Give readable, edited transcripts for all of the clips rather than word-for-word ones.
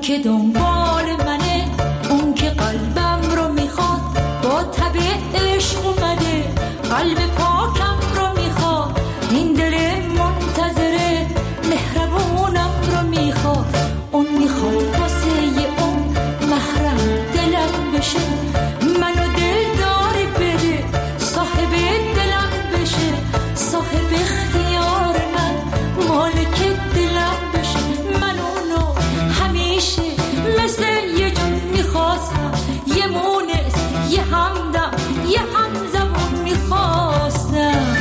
که دنبال منه، اون که قلبم رو میخواد، با تب عشق اومده، قلب پاکم رو میخواد، این دل منتظره، مهربونم رو میخواد، اون میخواد واسه اون محرم دلم بشه، منو دلداری بده، صاحب دلم بشه، صاحب اختیار من، مالک دلم بشه، من اونو همیشه مثل یه جون میخواستم، یه مونس، یه همدم، یه همزبون میخواستم.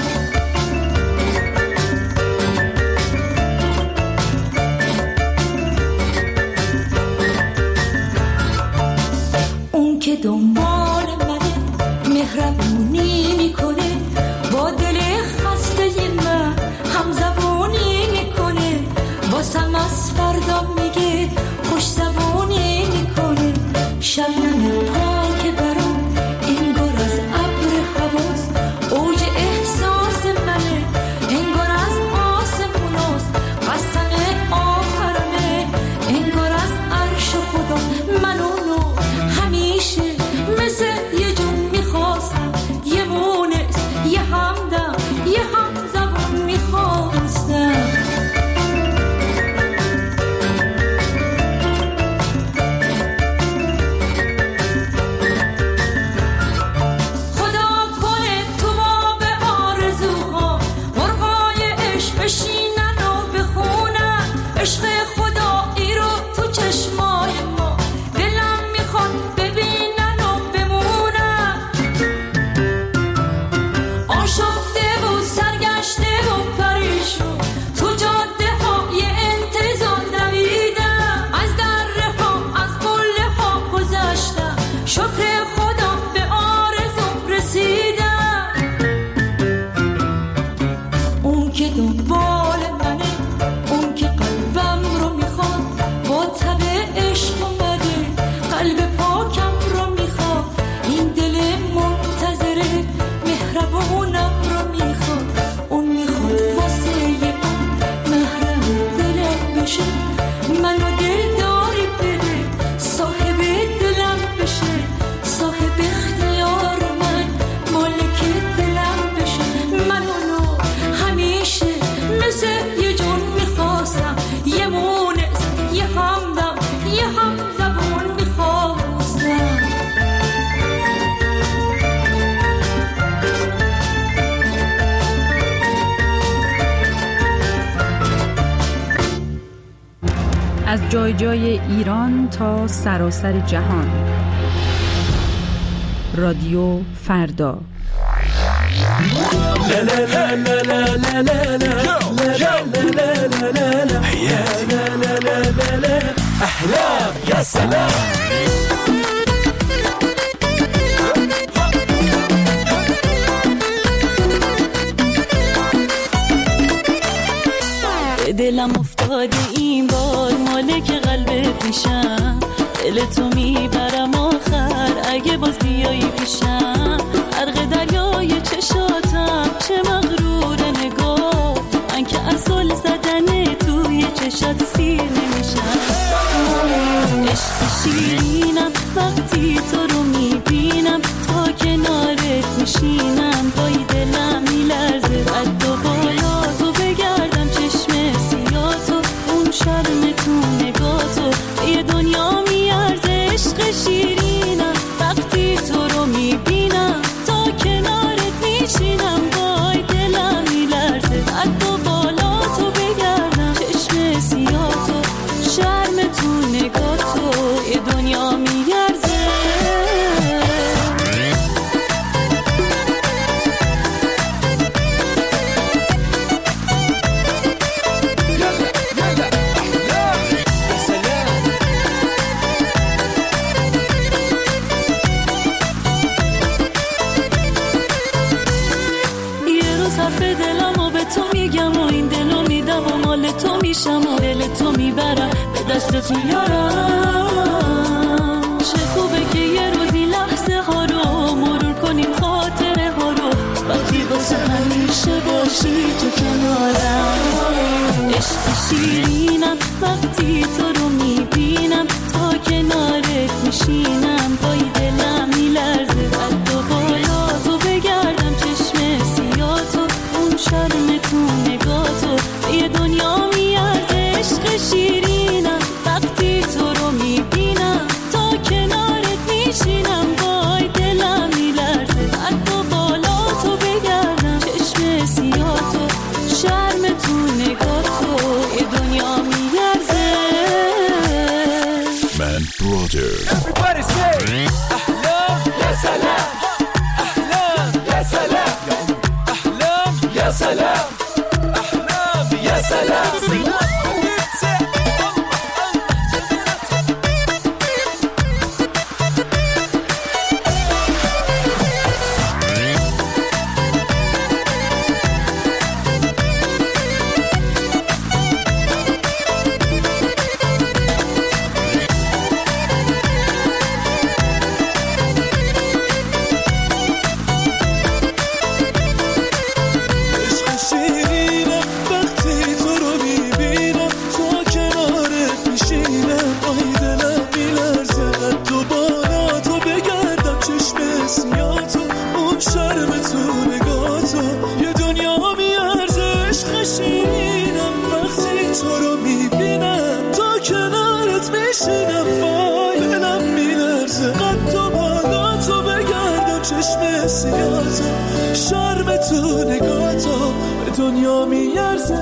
اون که دنبال منه، مهربونی میکنه، با دل خسته من همزبونی میکنه، واسم از فردا میگه، خوش زبونی میکنه، شبنم پاک برام انگار از ابر حواس، اوج احساس منه، انگار از آسموناست، قسم آخرمه، انگار از عرش خدا، من اونو همیشه مثل یه جون میخواستم، یه مونس، یه همدم، یه همزبون میخواستم. عشق خدایی رو تو چشمای ما، دلم میخواد ببینن و بمونن، آشفته و سرگشته و پریشون، تو جاده های انتظار دویدم، از دره ها از قله ها گذشتم، شکر خدا به آرزوم رسیدم. اون که دنبال منه، اون که قلبم رو میخواد، با تب عشق اومده، قلب پاکم رو میخواد، این دل منتظره، مهربونم رو میخواد، اون میخواد واسه اون محرم دلم بشه، منو دلداری بده، صاحب دلم بشه، صاحب اختیار من، مالک دلم بشه، من اونو همیشه مثل یه جون میخواستم، یه مونس، یه همدم، یه همزبون میخواستم. از جای جای ایران تا سراسر جهان، رادیو فردا. احلام يا سلام. دلم افتاده این بار، مالک قلب پیشم، دل تو میبرم آخر اگه باز بیایی پیشم، غرق دریای چشاتم، چه مغرور نگاه من که اصل زدن توی چشات سیر نمیشم، عشق شیرینم وقتی تو رو میبینم، تا کنارت میشینم، پای دلم میلرزه، قد و بالا تو بگردم، چشم سیاتو، اون شرم تو نگاتو، یه دنیا میارزه، عشق شیرینم وقتی تو رو میبینم، تا کنارت میشینم، پای دلم میلرزه، قد و بالا تو بگردم، چشم سیاتو، شرم تو نگاتو، یه دنیا میارزه. میشم و دل تو میبرم، به دست تو یارم، چه خوبه که یه روزی لحظه ها رو مرور کنیم، خاطره ها رو، وقتی واسه همیشه باشی تو کنارم، عشق شیرینم وقتی تو رو میبینم، Brothers. Everybody say أحلام يا سلام أحلام يا سلام أحلام يا سلام أحلام يا سلام شرم تو نگاه تو به دنیا میارزه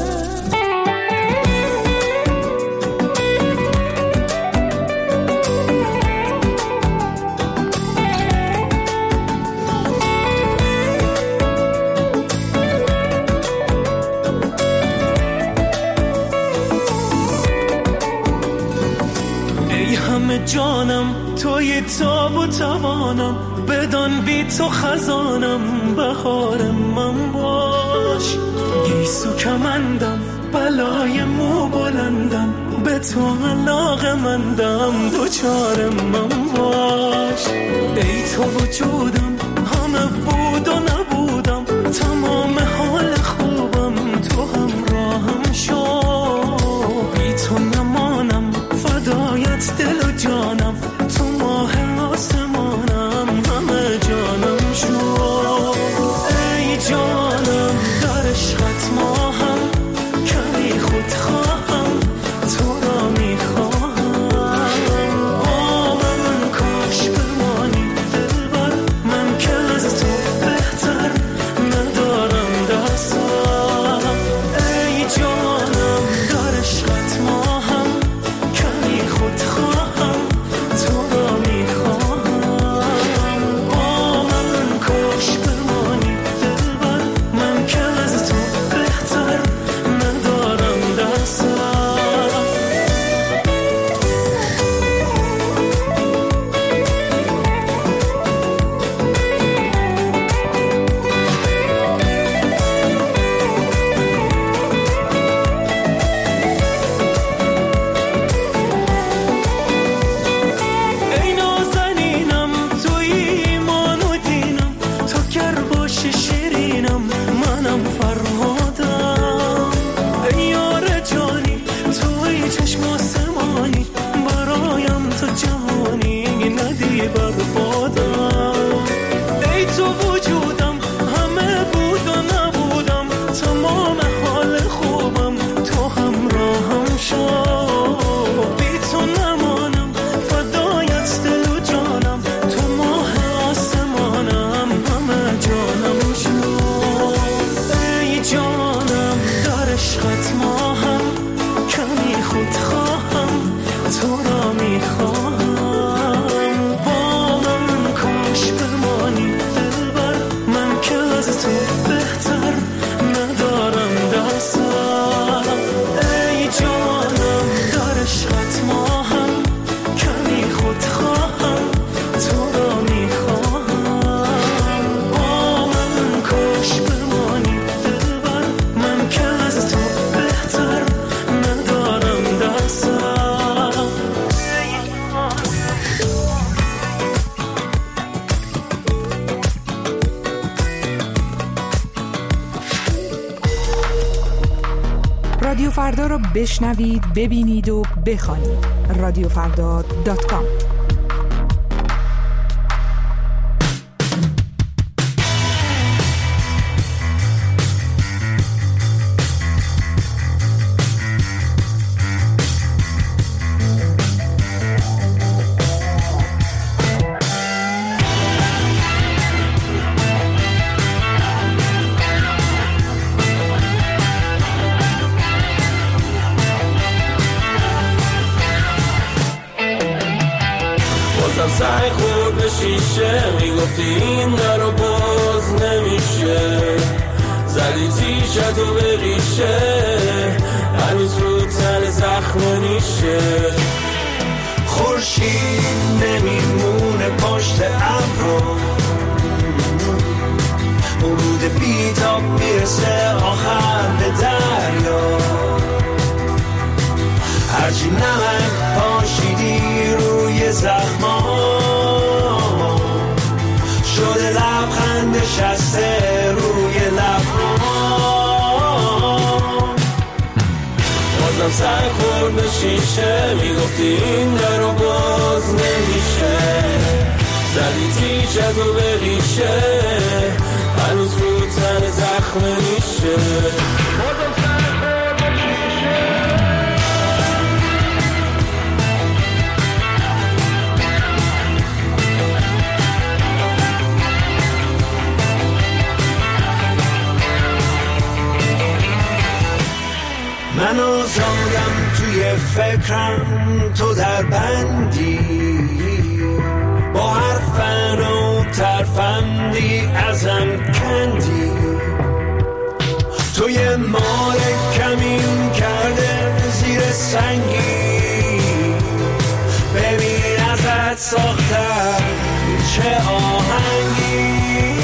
ای همه جانم توی تاب و توانم بدان بی تو خزانم بهار من باش گیسو کمندم بلای مو بلندم به تو علاقه‌مندم دوچار من باش ای تو وجودم همه بود و نبودم تمام حال خوبم تو همراهم شو بی تو نمانم فدایت دل و جانم تو ماه آسمانم همه جانم شو ای جانم در عشقت ماهم کمی خود خواهم تو را میخواهم با من کاش بمانی دلبر من که از تو بهتر ندارم دستم ای جانم در عشقت ماهم کمی خود خواهم تو را میخواهم با من کاش بمانی دلبر من که از تو بهتر ندارم دستم ای نازنینم توی ایمان و دینم تو گر باشی شیرینم منم فرهادم ای یار جانی توی چشم آسمانی برایم تو جهانی ندی بربادم ای تو وجودم همه بود و نبودم تمام حال خوبم تو همراهم شو بی تو نمانم فدایت دل و جانم تو ماه آسمانم همه جانم شو ای جانم در عشقت ماهم کمی خود خواهم تو را میخواهم با من کاش بمانی دلبر من که از تو بهتر ندارم دستم ای جانم در عشقت ماهم کمی خود خواهم تو را میخواهم با من کاش بمانی دلبر من که از تو بهتر ندارم دستم رادیو فردا رو بشنوید، ببینید و بخوانید. رادیوفردا.com بازم سعی خورد به شیشه میگفتی این درو باز نمیشه زدی تیشتو به ریشه هنوز رو تن زخم نیشه خورشید نمیمونه پشت ابرو ورود بیتاب میرسه آخر به دریا هرچی نمک پاشیدی روی زخما شده لبخند نشسته روی لبها بازم سعی خورد به شیشه میگفتی این درو باز نمیشه زدی تیشتو به ریشه هنوز رو تن زخم نیشه بازم سعی خورد به شیشه من آزادم توی فکرم تو در بندی با هر فن و ترفندی ازم کندی تو یه مار کمین کرده زیر سنگی ببین ازت ساختم چه آهنگی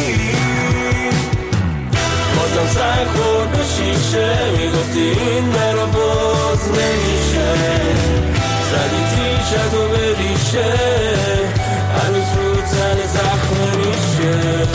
بازم سعی خورد به شیشه میگفتی این مرا باز نمیشه زدی تیشتو به ریشه هنوز رو تن زخم نیشه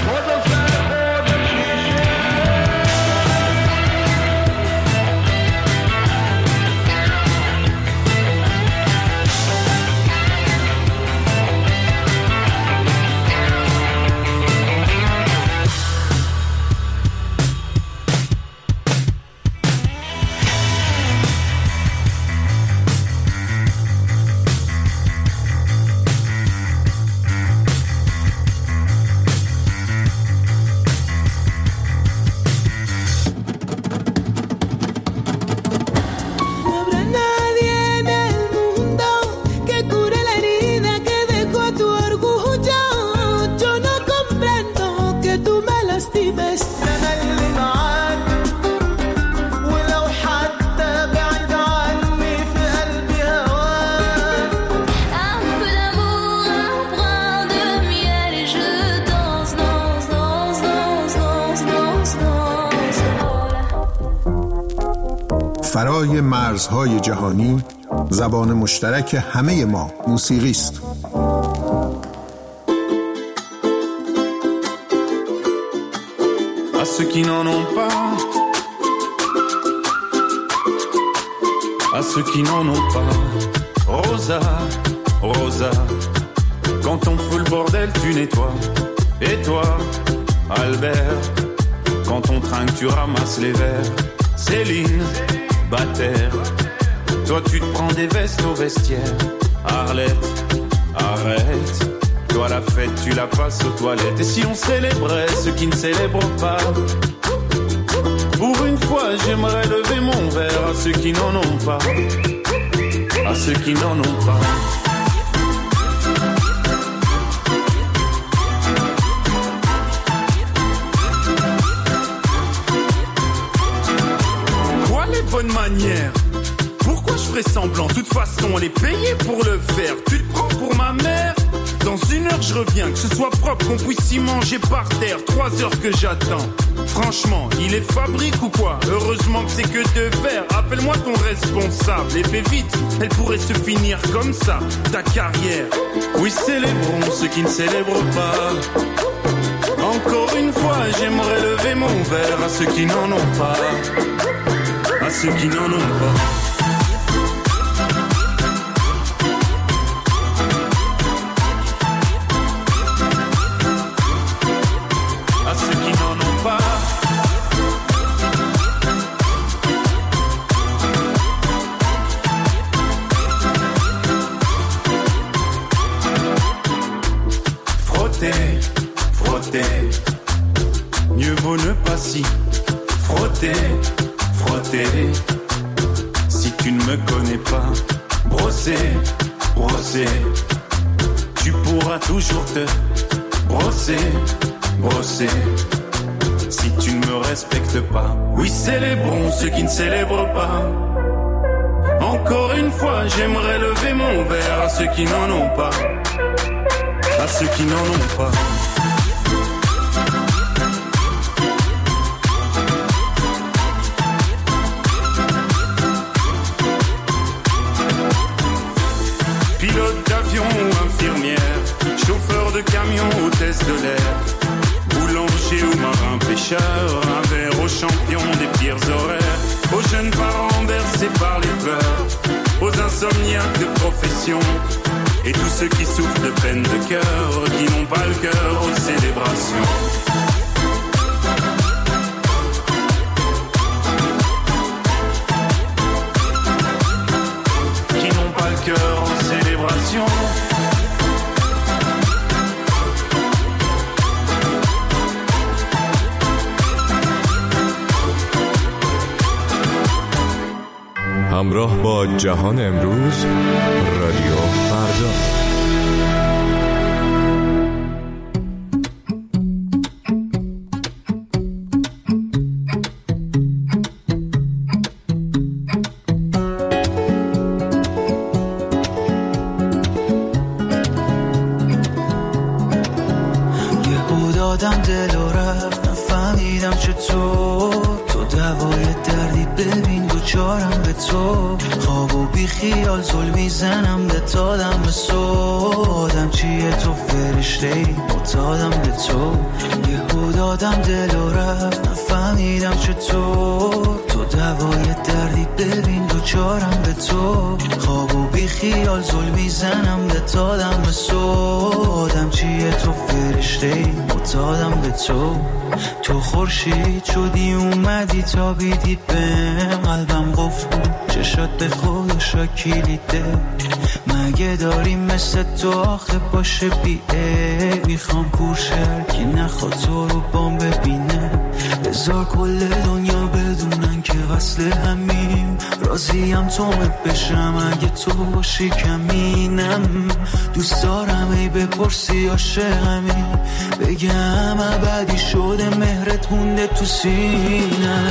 فرای مرزهای جهانی زبان مشترک همه ما موسیقی است. À ceux qui n'en ont pas, à ceux qui n'en ont pas, Rosa, Rosa, quand on fout le bordel tu nettoies. Et toi, Albert, quand on trinque tu ramasses les verres. Céline, Bataire, toi tu te prends des vestes au vestiaire. Arlette, arrête, toi la fête tu la passes aux toilettes. Et si on célébrait ceux qui ne célèbrent pas, pour une fois j'aimerais lever mon verre à ceux qui n'en ont pas, à ceux qui n'en ont pas. Bonne manière. Pourquoi je ferais semblant? De toute façon, on est payé pour le faire. Tu te prends pour ma mère? Dans une heure, je reviens. Que ce soit propre, qu'on puisse y manger par terre. 3 heures que j'attends. Franchement, il est fabrique ou quoi? Heureusement que c'est que de verre. Appelle-moi ton responsable. Et fais vite, elle pourrait se finir comme ça, ta carrière. Oui, célébrons ceux qui ne célèbrent pas. Encore une fois, j'aimerais lever mon verre à ceux qui n'en ont pas, à ceux qui n'en ont pas. À ceux qui n'en ont pas. Frotter, frotter, mieux vaut ne pas s'y frotter. Frotter, si tu ne me connais pas, brosser, brosser, tu pourra toujours te brosser, brosser. Si tu ne me respectes pas, oui, célébrons ceux qui ne célèbrent pas. Encore une fois, j'aimerais lever mon verre à ceux qui n'en ont pas, à ceux qui n'en ont pas. Pilote d'avion ou infirmière, chauffeur de camion, hôtesse de l'air, boulanger ou marin pêcheur, un verre aux champions des pires horaires, aux jeunes parents bercés par les peurs, aux insomniaques de profession, et tous ceux qui souffrent de peine de cœur, qui n'ont pas le cœur aux célébrations. Qui n'ont pas le cœur aux célébrations. همراه با جهان امروز، رادیو فردا. یهو دادم دل و رفت، نفهمیدم چطور تو دوای دردی، ببین دوچارم به تو، خواب و بی خیال زل میزنم به تادم به آدم چیه تو فرشته‌ای معتادم به تو. یهو دادم دل و رفت، نفهمیدم چطور تو دوای دردی، ببین دوچارم به تو، خواب و بی خیال زل میزنم به تادم به آدم چیه تو فرشته‌ای معتادم به تو. تو خورشید شدی اومدی تا بیدی بهم، قلبم قفل بود چشات به خودشا کلیده، مگه داریم مثل تو آخه باشه بیه، میخوام کورشر که نخواد تو رو بام ببینه، بذار کل دنیا بدونن که وصل همیم، راضیم تو بشم اگه تو باشی کمینم، دوست دارم ای بپرسی عاشقمی، بگم ابدی شده مهرت مونده تو سینم.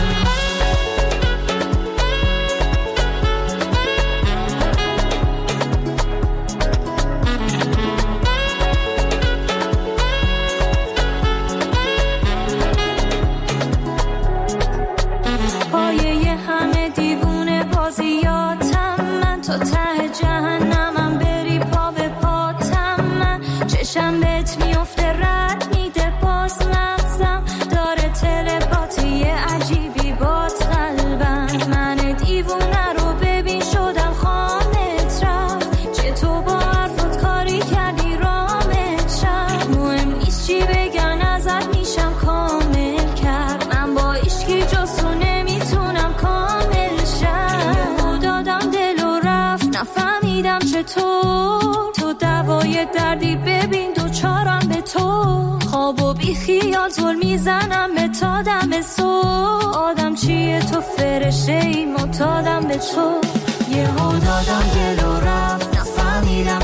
تو دوای دردی، ببین دوچارم به تو، خواب و بی خیال زل میزنم به تا دم صبح، آدم چیه تو فرشته‌ای معتادم به تو. یهو دادم دل و رفت، نفهمیدم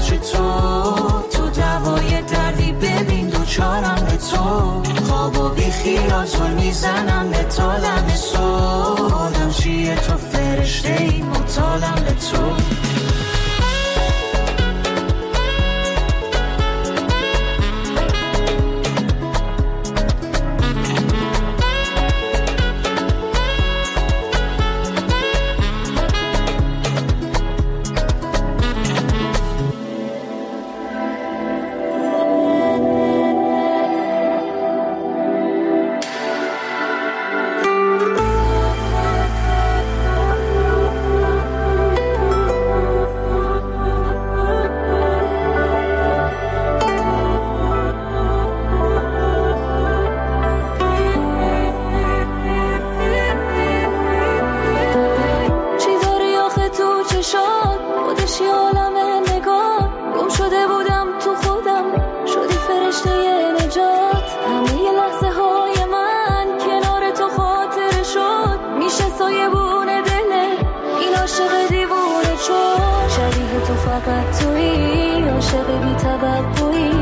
چطور تو دوای دردی، ببین دوچارم به تو، خواب و بی خیال زل میزنم به تا دم صبح، آدم چیه تو فرشته‌ای معتادم به تو. فقط تویی عاشق بی توقعی،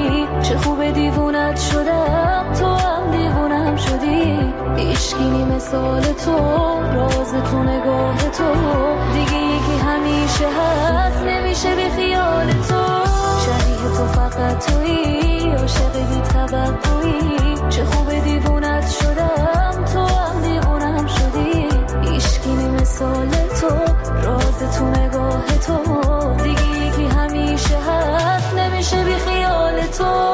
دیوونت شدم، تو هم دیوونم شدی. عشقینی مثال تو، راز تو نگاه تو، دیگه یکی همیشه هست نمیشه بی خیال تو. شبیه تو فقط تویی، عاشق بی توقعی. چه خوب دیوونت شدم، تو هم دیوونم شدی. عشقینی مثال تو، راز تو نگاه تو، دیگه یکی همیشه هست نمیشه بی خیال تو.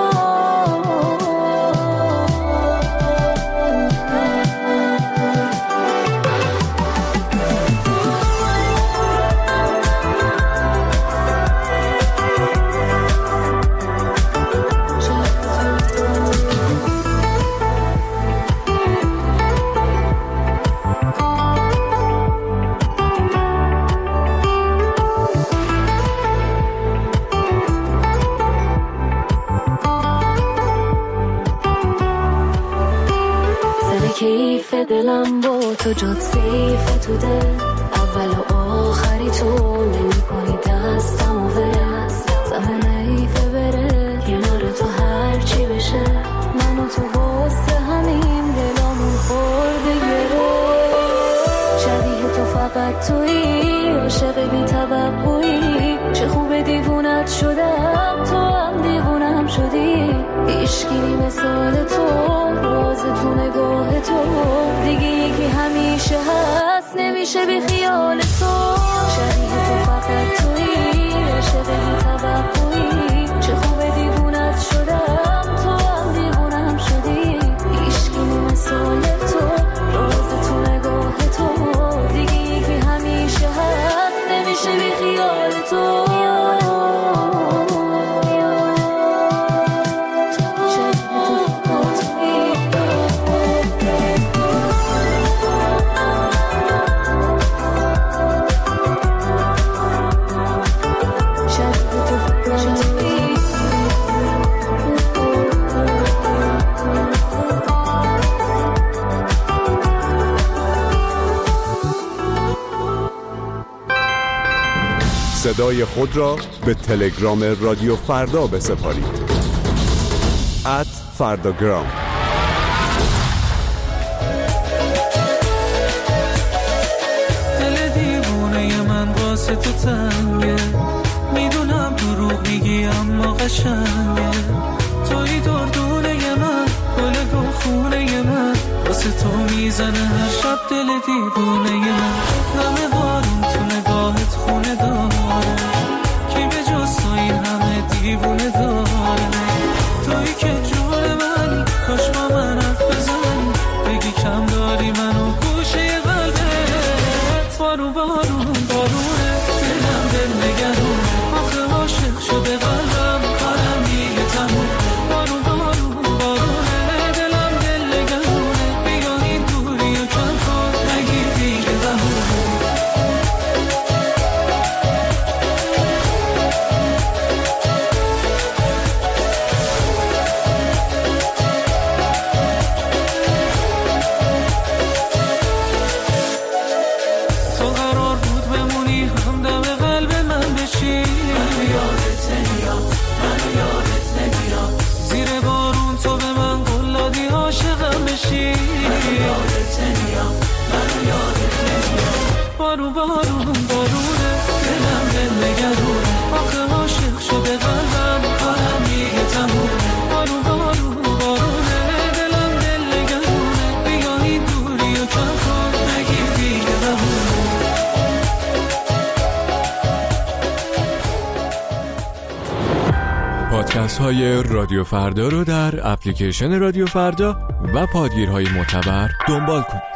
کیف دلم با تو جات سیف تو دل، اول و آخری تو نمی کنی دستم و ول. زمان نیفه بره کنار تو هرچی بشه، من و تو واسه همین دلامون خورده گره. شبیه تو فقط تویی، عاشق بی توقعی. چه خوب دیوونت شدم، تو هم دیوونم شدی. عشقینی مثال تو، راز تو نگاه تو، دیگه یکی همیشه هست نمیشه بی خیال تو. شبیه تو فقط تویی، عاشق بی توقعی. چه خوب دیوونت شدم، تو هم دیوونم شدی. عشقینی مثال تو، راز تو نگاه تو، دیگه یکی همیشه هست نمیشه بی خیال تو. صدای خود را به تلگرام رادیو فردا بسپارید. @فرداگرام. دل دیوونه من واسه تو تنگه، میدونم دروغ میگی اما قشنگه. توی دردونه من، گل گلخونه من، واسه تو میزنه هر شب دل دیوونه من. همه بارون تو نگاهت خونه داره، کی به جز تو این همه دیوونه داره. توی که جون منی، کاش با من حرف بزنی، بگی کم داری منو گوشه قلبت. بارون بارون بارونه، دلم دل نگرونه، آخه عاشق شده قلبم، کارم دیگه تموم. بارون بارون بارونه، دلم دل نگرونه، بیا این دوری و کم کن، نگیر دیگه بهونه. بارون بارون بارونه، دلم دل نگرونه، آخه عاشق شده قلبم، کارم دیگه تمومه. بارون بارون بارونه، دلم دل نگرونه، بیا این دوری و کم کن، نگیر دیگه بهونه. پادکست های رادیو فردا رو در اپلیکیشن رادیو فردا و پادگیرهای معتبر دنبال کنید.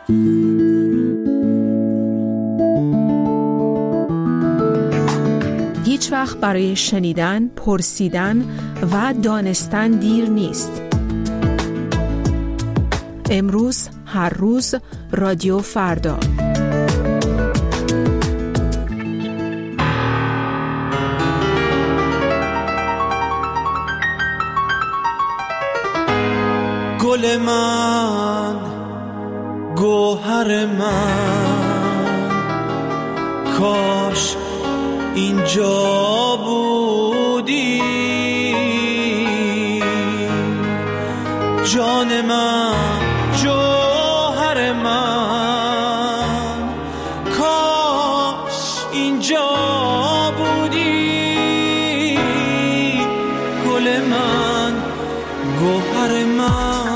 هیچ وقت برای شنیدن، پرسیدن و دانستن دیر نیست. امروز، هر روز، رادیو فردا. گل من، گوهر من، کاش اینجا بودی. جان من، جوهر من، کاش اینجا بودی. گل من، گوهر من،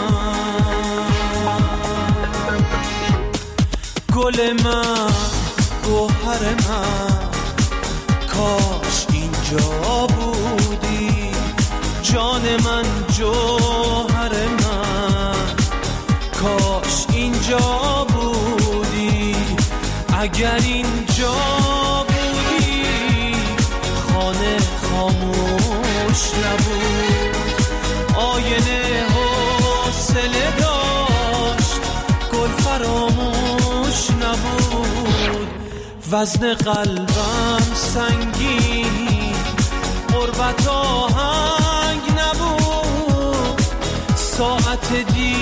گل من، گوهر من، کاش اینجا بودی. جان من، جوهر من، کاش اینجا بودی. اگر اینجا بودی خانه خاموش نبود، آینه حوصله داشت، گل فراموش نبود. وزن قلبم سنگین، غربت آهنگ نبود. ساعت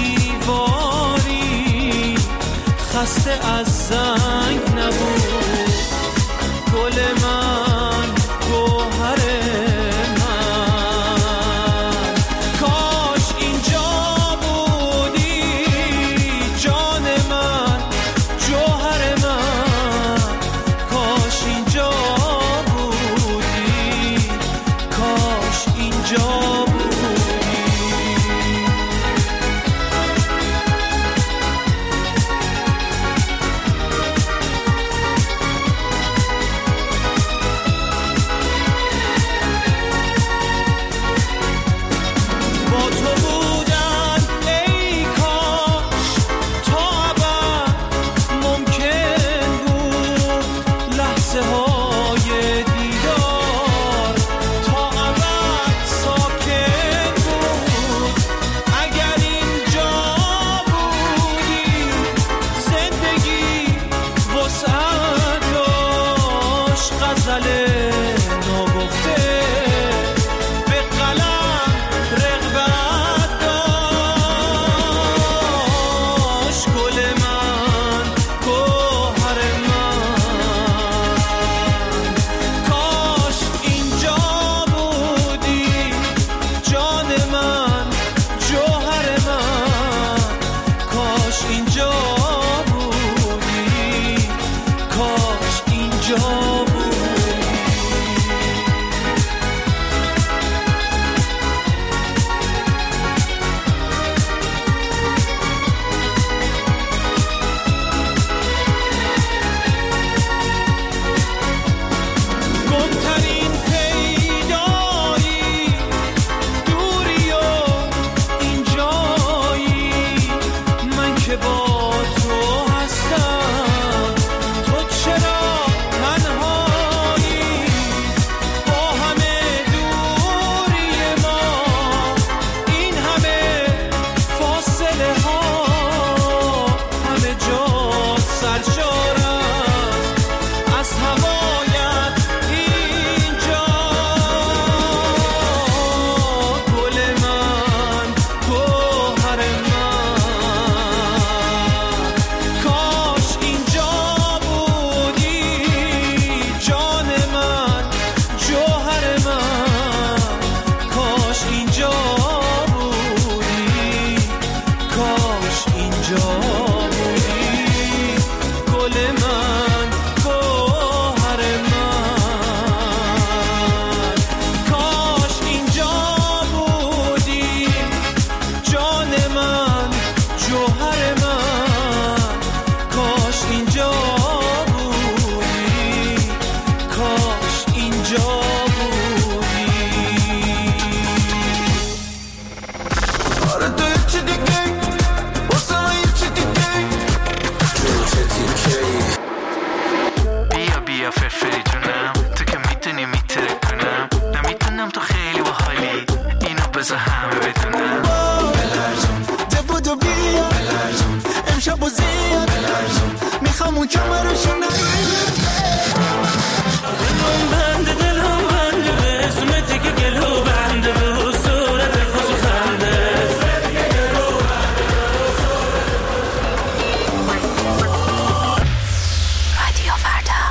دیواری خسته از زنگ نبود. گل من، گوهر من، کاش اینجا بودی. جان من، جوهر من، کاش اینجا بودی. کاش اینجا بودی. چی دیگه واسه من چی دیگه امشب و زیاد میخوام اون کمرشو نگیرم دلم بنده به اسمتی که گلو بنده به صورت خوش خنده رادیو فردا.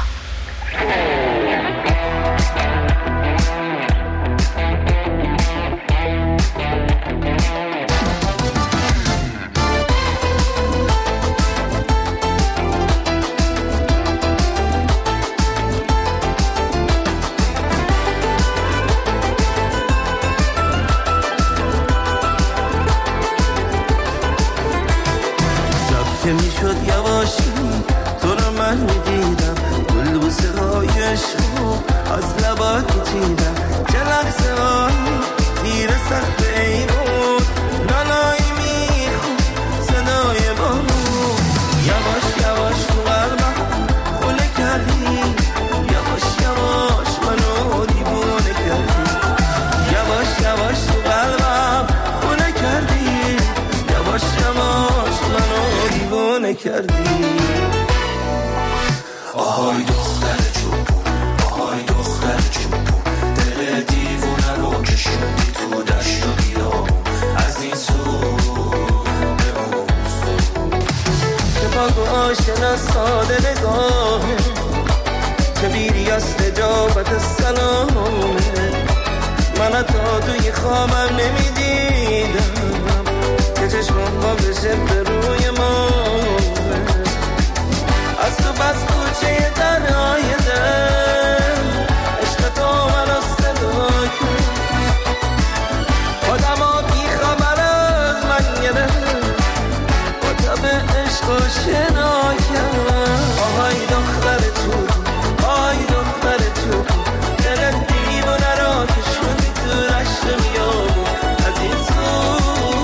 که میشد یواشی تو رو من میدیدم گل بوسه های عشقو از لبات میچیدم چه لحظه هایی تیر سخت ای بود نانایی میخون صدای بارون یواش یواش تو قلبم خونه کردی یواش یواش منو دیوونه کردی یواش یواش تو قلبم خونه کردی یواش یواش منو دیوونه کردی آهای دختر چوبون آهای دختر چوبون دل دیوونه رو کشوندی تو دشت و بیابون از این سو به اون سو که پاک و آشنا ساده نگاهه که بیری از نجابت سلامه من تا توی خوابم نمیدیدم که چشمم با بشه به روی ما از تو بس کوچه تنهای دل عشق تو منو صدا کرد خودم ها بی خبر از من گرفت با تب عشق و شنا کرد آهای دختر تو آهای دختر تو دل دیوونه را کشوندی تو رشت میابون از این سو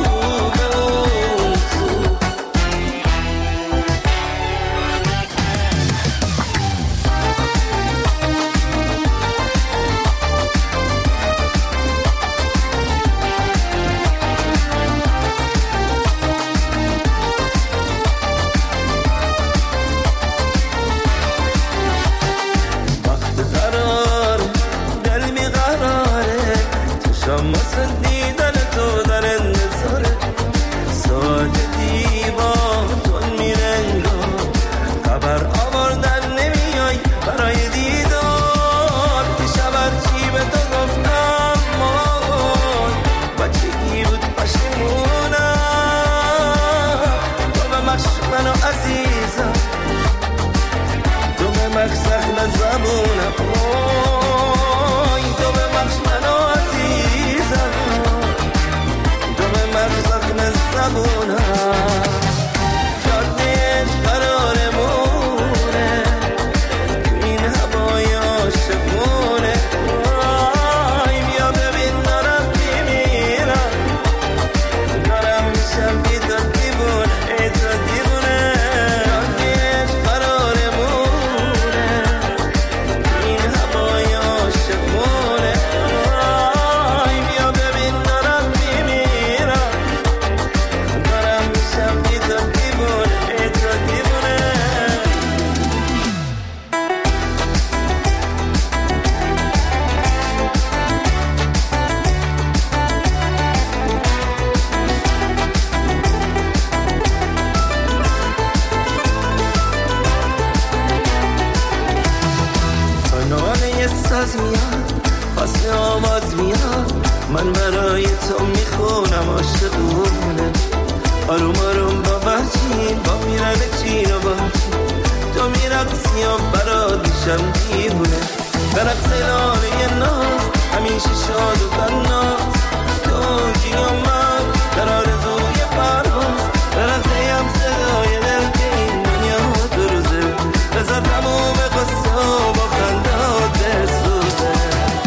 ساز میاد فصل آواز میاد من برای تو میخونم عاشقونه آروم آروم با بچین با میرن چین و باچین تو میرقصی و برات میشم دیوونه برقص لاله ناز همیشه شاد و تناز تو کی و من در آرزوی پرواز برقصه هم صدای دل که این دنیا دو روزه بذار تموم قصه و با خندات بسوزه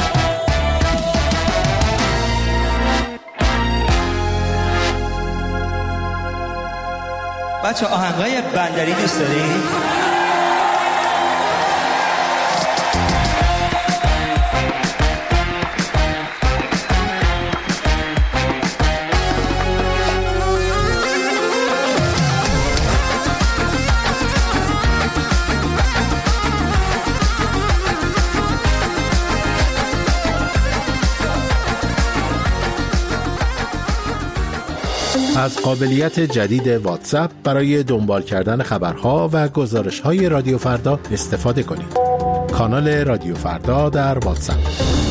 بچه آهنگای بندری دوست دارید؟ از قابلیت جدید واتساپ برای دنبال کردن خبرها و گزارش‌های رادیو فردا استفاده کنید. کانال رادیو فردا در واتساپ.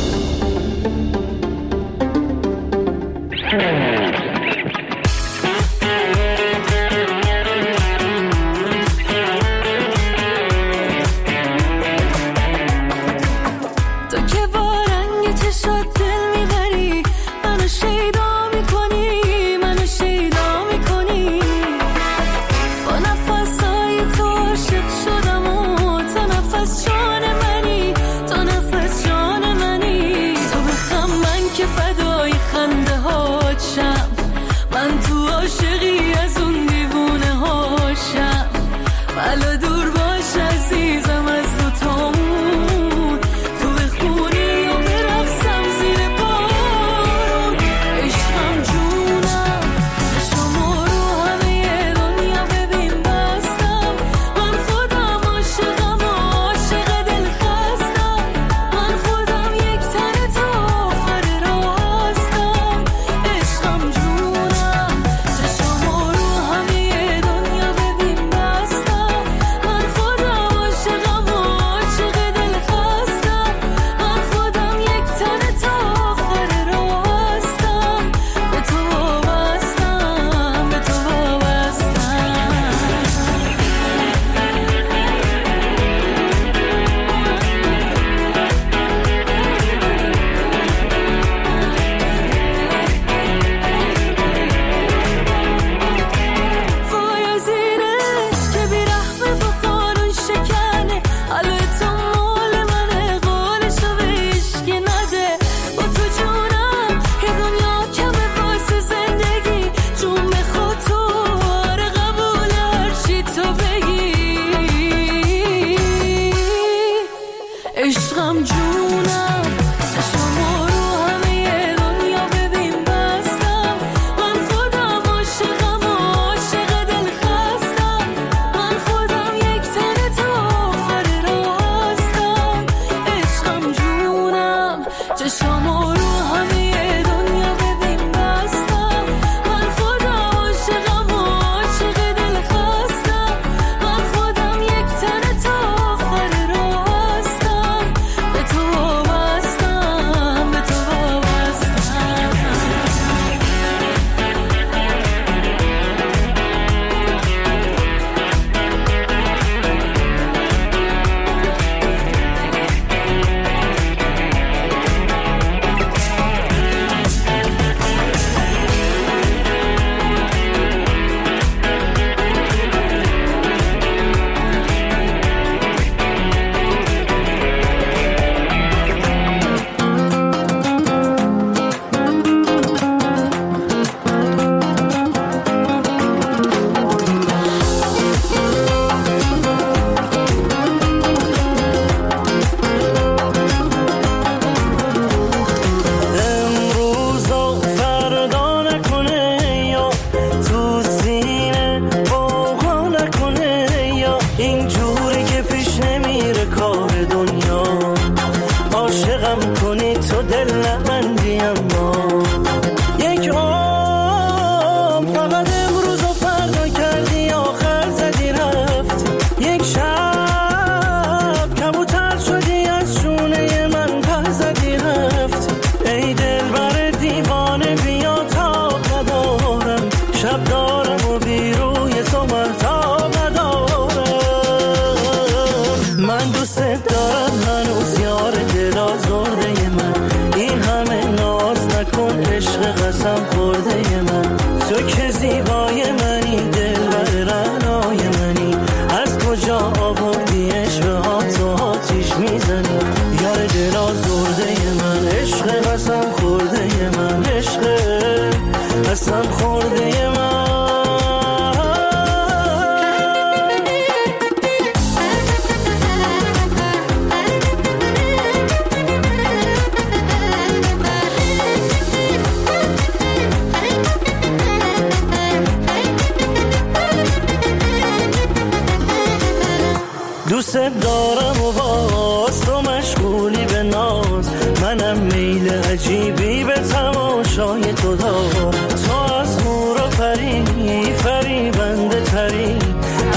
دوست دارم و باز تو مشغولی به ناز، منم میل عجیبی به تماشای تو دارم. تو از نور و پری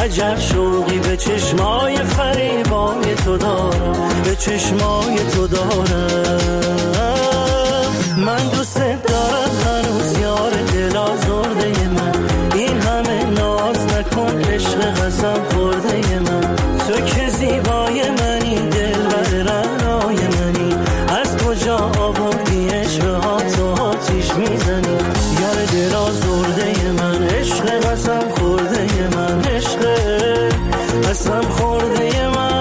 عجب شوقی به چشمای فریبای تو دارم، به چشمای تو دارم. من دوست دارم هنوز یار دل آزرده من، این همه ناز نکن عشق قسم خورده من. تو که زیبای منی دلبر رعنای منی، از کجا آوردی عشق ها تو آتیش میزنی. یار دل آزرده من، عشق قسم خورده من، عشق قسم خورده من.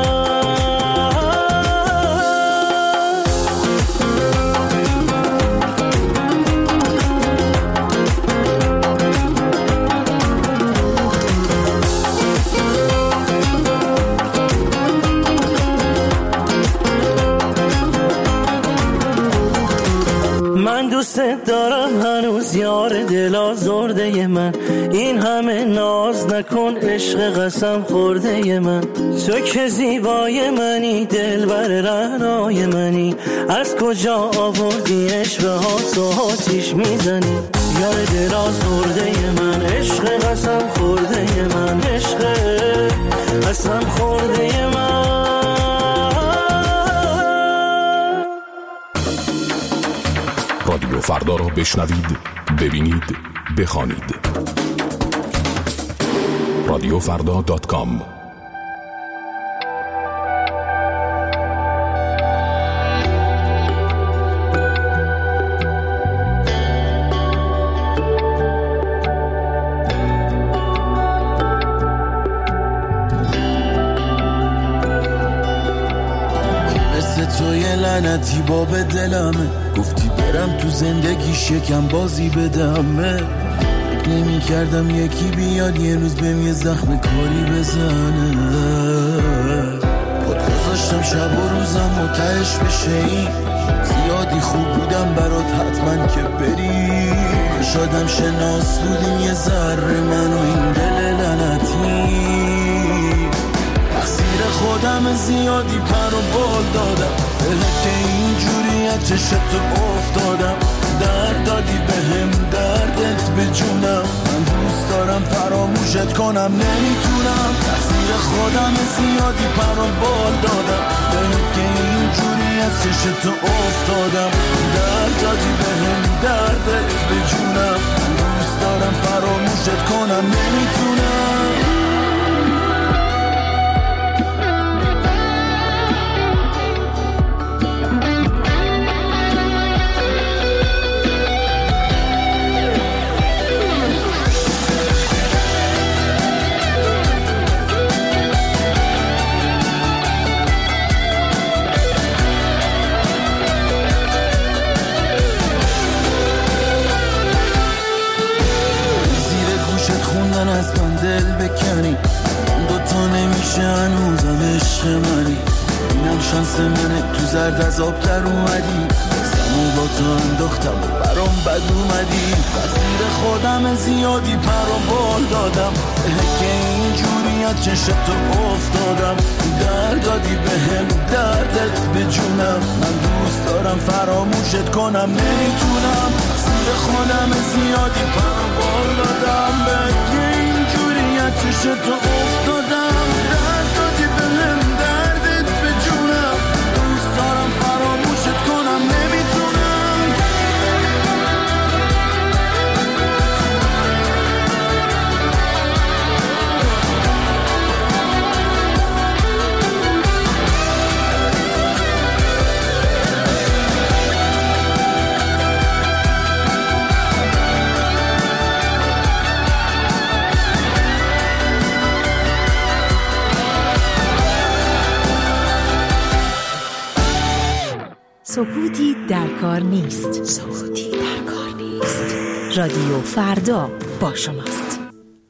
دوست دارم هنوز یار دل آزرده من، این همه ناز نکن عشق قسم خورده من. تو که زیبای منی دلبر رعنای منی، از کجا آوردی عشق ها تو آتیش میزنی. یار دل آزرده من، عشق قسم خورده من، عشق قسم خورده من. رادیو فردا را بشنوید، ببینید، بخوانید. radiofrda.com. توی لعنتی باب دلمه، گفتی برم تو زندگیش یکم بازی بدمه. نمی کردم یکی بیاد یه روز بهم یه زخم کاری بزنه. پات گذاشتم شب و روزم و تهش بشه این، زیادی خوب بودم برات حتما که بری. شادم شناس بودیم یه ذره من و این دل لعنتی. تقصیر خودم زیادی پر و بال دادم، که اینجوری از چشتو افتادم. درد دادی بهم دردت به جونم، من دوست دارم فراموشت کنم نمیتونم. تقصیر خودم زیادی پر و بال دادم، که اینجوری از چشتو افتادم. درد دادی بهم دردت به جونم، من دوست دارم فراموشت کنم نمیتونم. از من دل بکنی، دوتا نمیشه هنوزم عشق منی. اینم شانس منه تو زرد از آب در اومدی، سمو با تو انداختم و برام بد اومدی. تقصیر خودم زیادی پر و بال دادم، که اینجوری از چشتو افتادم. درد دادی بهم دردت به جونم، من دوست دارم فراموشت کنم نمیتونم. تقصیر خودم زیادی پر و بال دادم، چشتو افتادم. درد دادی بهم دردت به جونم، دوست دارم فراموشت کنم نمیتونم. سکوتی در کار نیست. سکوتی در کار نیست. رادیو فردا با شماست.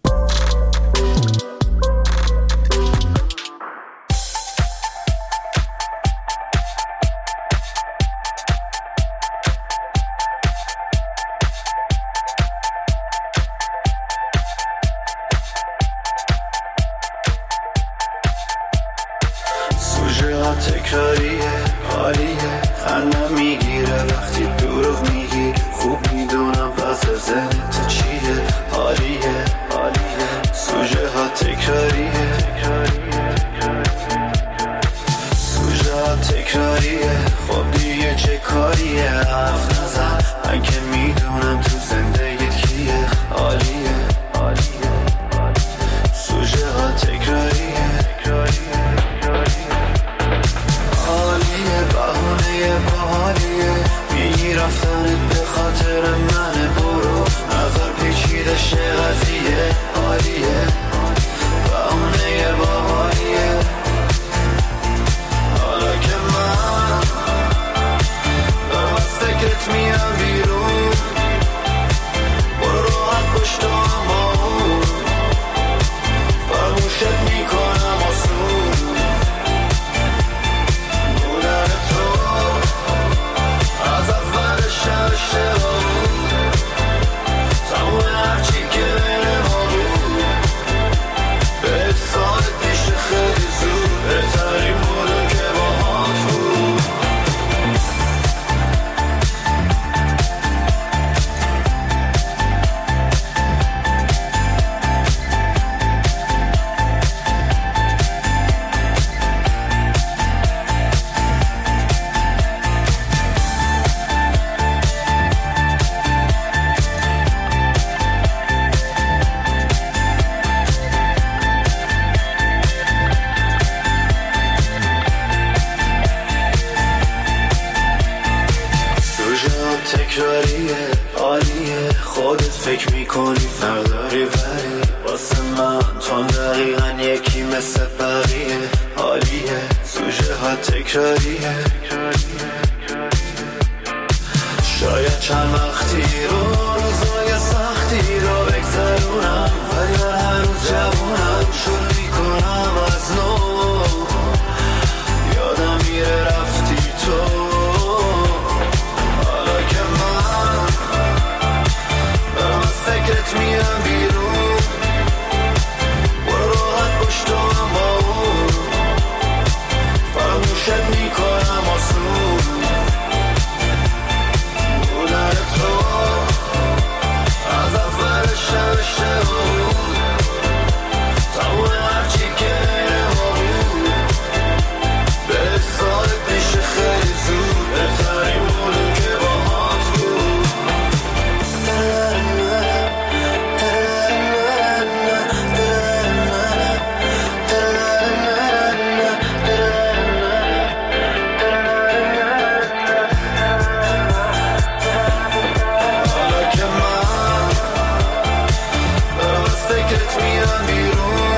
سوژه ها تکراریه، حالیه، خندم میگیره وقتی دروغ میگی. خوب میدونم واسه ذهنت چیه، حالیه، حالیه. سوژه ها تکراریه، دقیقا یکی مثل بقیه حالیه سوژه ها تکراریه شاید چند وقتی روزای سختی رو بگذرونم ولی هر روز جوونم شروع میکنم از نو یادم میره رفتی تو حالا که من دارم از فکرت میرم بیرون برو راحت باش تو هم با اون فراموشت میکنم آسون بودن تو از اولش نوشته بود تموم هرچی که ما بود به سالت میشه خیلی زود بهترین بودون که با هات بود حالا که من دارم از فکرت میرم بیرون